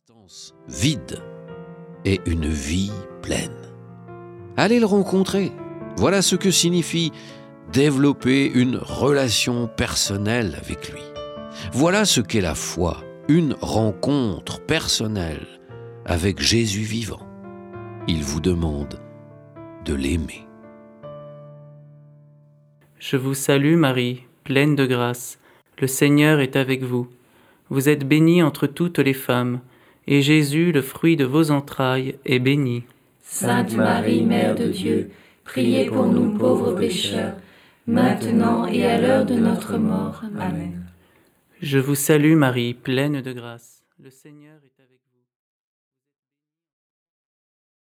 existence vide et une vie pleine. Allez le rencontrer. Voilà ce que signifie développer une relation personnelle avec lui. Voilà ce qu'est la foi, une rencontre personnelle avec Jésus vivant. Il vous demande de l'aimer. Je vous salue Marie, pleine de grâce. Le Seigneur est avec vous. Vous êtes bénie entre toutes les femmes, et Jésus, le fruit de vos entrailles, est béni. Sainte Marie, Mère de Dieu, priez pour nous pauvres pécheurs, maintenant et à l'heure de notre mort. Amen. Je vous salue Marie, pleine de grâce. Le Seigneur est avec vous.